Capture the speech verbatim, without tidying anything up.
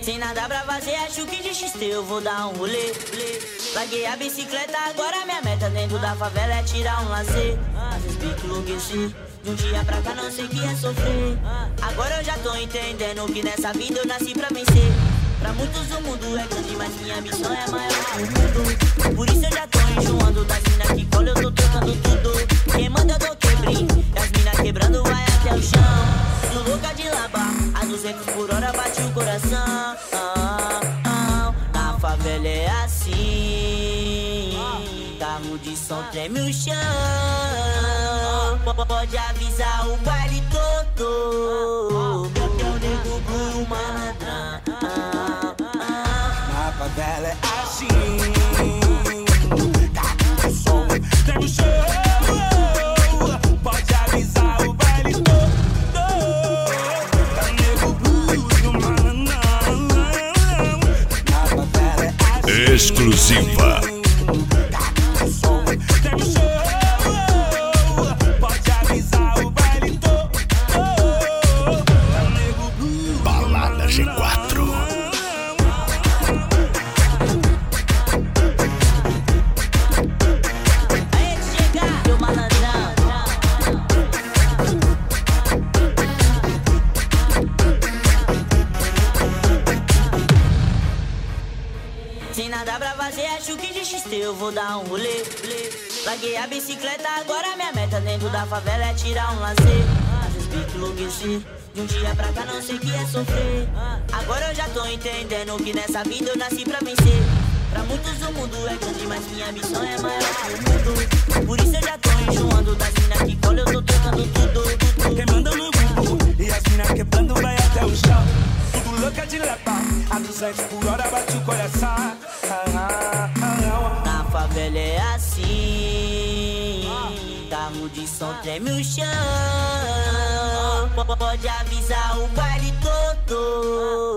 Sem nada pra fazer, acho que de X T eu vou dar um rolê. Larguei a bicicleta, agora minha meta dentro da favela é tirar um lazer. Às vezes pique enlouquecer, de um dia pra cá não sei o que é sofrer. Agora eu já tô entendendo que nessa vida eu nasci pra vencer. Pra muitos o mundo é grande, mas minha missão é maior que o mundo. Por isso eu já tô enjoando das minas que cola, eu tô trocando tudo. Quem manda eu dou quebrinho, e as minas quebrando vai até o chão. Sou louca de labar, a duzentos por hora bate o coração. Ah, ah, na favela é assim, carro de som treme o chão. Pode avisar o baile todo, porque eu nego Bruno malandrão. Na favela é assim, carro de som treme o chão. Pode avisar o baile todo, eu nego Bruno malandrão. Na favela é assim, exclusiva. G quatro. Aí chega, meu malandrão. Sem nada pra fazer, acho que de X T eu vou dar um rolê. Larguei a bicicleta, agora minha meta dentro da favela é tirar um lazer. Às vezes pique enlouquecer, de um dia pra cá não sei o que é sofrer. Agora eu já tô entendendo que nessa vida eu nasci pra vencer. Pra muitos o mundo é grande, mas minha missão é maior que o mundo. Por isso eu já tô enjoando das minas que cola, eu tô trocando tudo. quem manda no grupo, e as minas quebrando vai até o chão. Tudo louca de levar, a duzentos por hora bate o coração. Ah, ah, ah, na favela é assim, carro de som treme o chão. Pode avisar o baile todo.